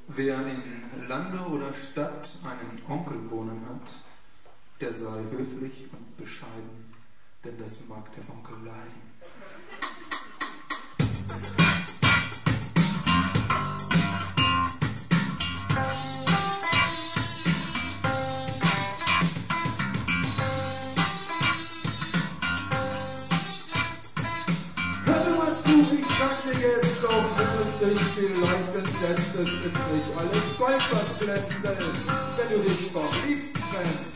Wer in Lande oder Stadt einen Onkel wohnen hat, der sei höflich und bescheiden, denn das mag der Onkel leiden. Jetzt auch wenn es dich vielleicht entsetzt, es ist nicht alles Gold, was glänzt, wenn du dich verliebst trennst.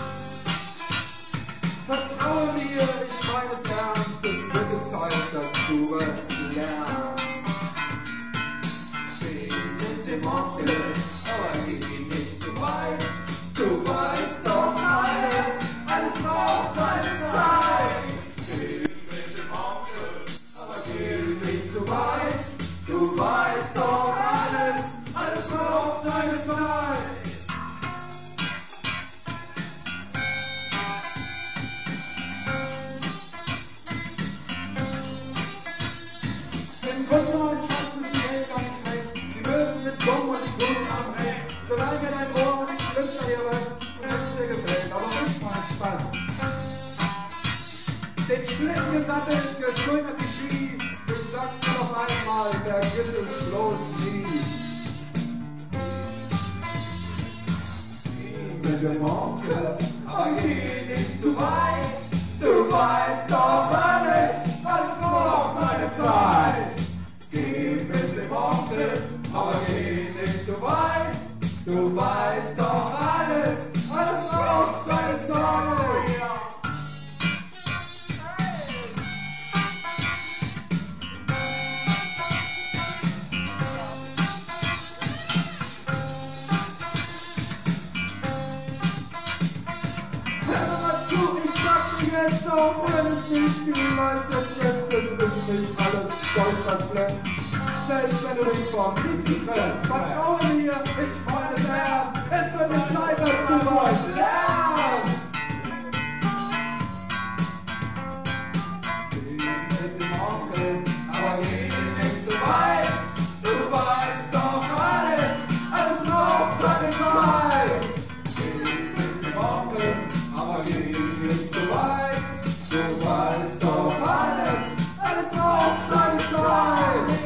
Vertraue mir, ich meine es ernst, es wird Zeit, dass du was lernst. Geh mit dem Onkel, aber geh nicht zu weit, du weißt doch alles braucht seine Zeit. Du weißt doch alles braucht seine Zeit. Im Grunde mein Schatz ist die Welt gar nicht schlecht. Die Möwen sind dumm und die Blumen am Recht. Solange mir dein Ohr und ich flüster dir was, und es dir gefällt, aber nicht mal Spaß. Den Schlitten gesattelt, geschultert die Ski. Ich sag's dir noch einmal, vergiss es bloß nie. Geh mit dem Onkel, aber geh nicht zu weit. Du weißt doch alles braucht seine Zeit. Geh mit dem Onkel, aber geh nicht zu weit. Du weißt doch alles braucht seine Zeit. Jetzt auch wenn es nicht viel leuchtet, jetzt ist es nicht alles Gold, was glänzt. Selbst wenn du dich vom Liebsten trennst, vertraue mir, ich meine es ernst, es wird die Zeit, dass du was lernst. Geh mit dem Onkel, aber geh nicht zu weit, du weißt doch alles braucht seine Zeit. Geh mit dem Onkel, aber geh nicht zu weit. Du weißt doch alles braucht seine Zeit.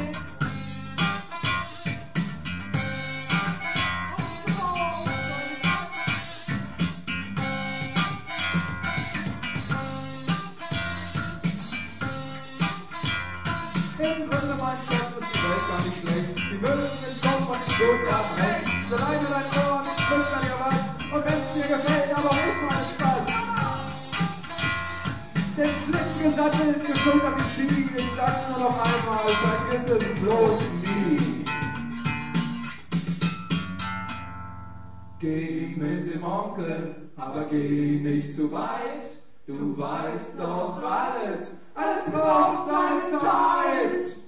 Im Grunde, mein Schatz, ist die Welt gar nicht schlecht. Die Möwen sind dumm und die Blumen haben recht. Solange dein Ohr nicht flüstert dir was, und wenn's dir gefällt, aber nicht mal Spaß. Den Schlitten gesattelt, geschultert die Ski, ich sag's nur noch einmal, vergiss es bloß nie. Geh mit dem Onkel, aber geh nicht zu weit, du weißt doch alles braucht seine Zeit.